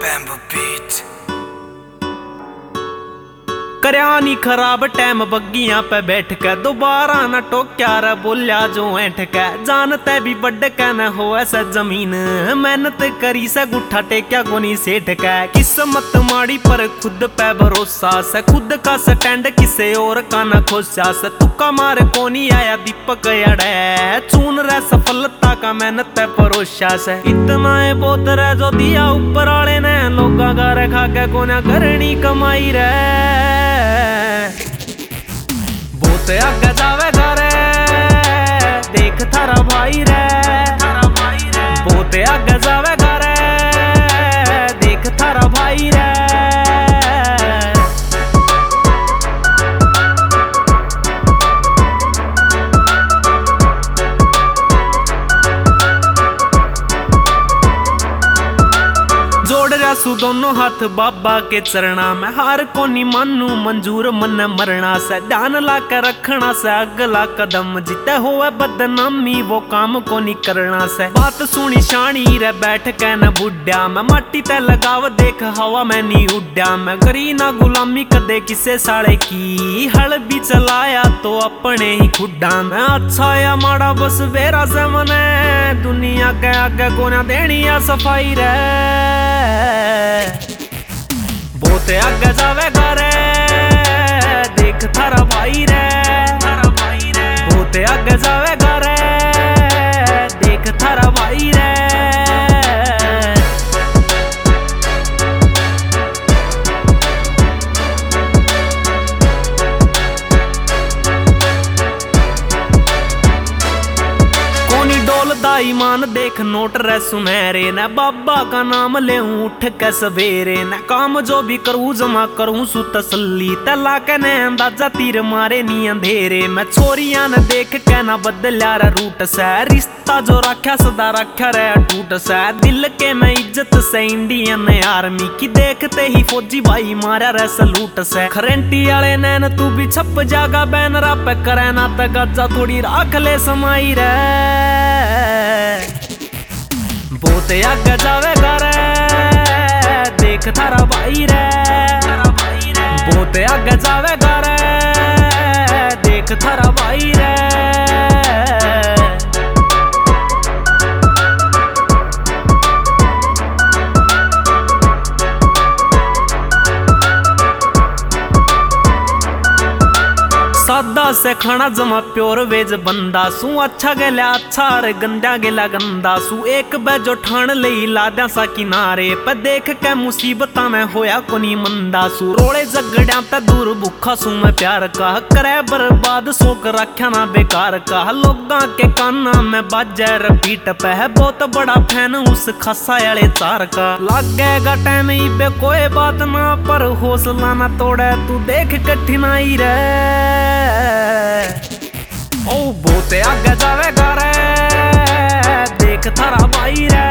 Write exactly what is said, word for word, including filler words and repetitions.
Bamboo beat. करया नी खराब time बग्गियां पे बैठ के दोबारा न टोक्या रे बोलिया जो ऐठ के जानते भी बड़ के न हो ऐसा जमीन मेहनत करी से गुठा टेक्या कोनी सेठ के किस्मत माड़ी पर खुद पे भरोसा से खुद का स्टैंड किसे और का न खोसा से तुक्का मार कोनी आया दीपक अड़े चून रे सफलता का मेहनत पे भरोसा से इतना है बहुत रे जो दिया ऊपर वाले ने लोगा का रे खा के कोना करनी कमाई रे बहुत आगे जावेगा रे देख थारा भाई रे बहुत आगे जावेगा रे देख थारा भाई रे सु दोनों हाथ बाबा के चरणा में हार को नी मानू मंजूर मन मरना से ध्यान ला के रखना से अगला कदम जीते हुए बदनामी वो काम को नी करना से बात सुनी शानी रे बैठ के न बुढ़ा मैं माटी ते लगाव देख हवा में नी उड्या मैं करी ना गुलामी कदे किसे साड़े की हल भी चलाया तो अपने ही खुड्डा में अच्छा या माड़ा बस बेरा से मने दुनिया के आगे को ना देनी या सफाई रे बहुत आगे जावेगा रे देख थारा भाई रे बहुत आगे जावेगा रे देख थारा भाई रे ईमान देख नोट रे सुनहरे न बाबा का नाम ले उठ के सवेरे न काम जो भी करूँ जमा करूँ सु तसल्ली तला के ने अंदाजा तीर मारे नी अंधेरे मैं छोरियां न देख के ना बदल्या रे रूट से रिश्ता जो रखा सदा रखा रे टूट से दिल के मैं इज्जत से इंडियन आर्मी की देखते ही फौजी भाई मारा रे सलूट से खरेंटी वाले नैन तू भी छप जागा बैनरा पे करे ना तगाजा थोड़ी राख ले समाई रे बहुत आगे जावेगा रे देख थारा भाई रे बहुत आगे जावेगा रे देख थारा भाई रे सादा से खाना जमा प्योर वेज बंदा सू अच्छा गेला अच्छा रे गंदा गेला गंदा सू एक बेजो ठान लई लाद्या सा किनारे पे देख के मुसीबत में होया कोनी मंदा सू रोड़े झगड़िया ते दूर भूखा सू मैं प्यार का करे बर्बाद सोक रखा ना बेकार का लोगा के काना में बाजे रिपीट पे है बहुत बड़ा फैन उस खासा वाले चार का लगेगा टाइम इबे कोई बात ना पर हौसला ना तोड़े तू देख कठिनाई रे ओ बहुत आगे जावेगा रे देख थारा भाई रे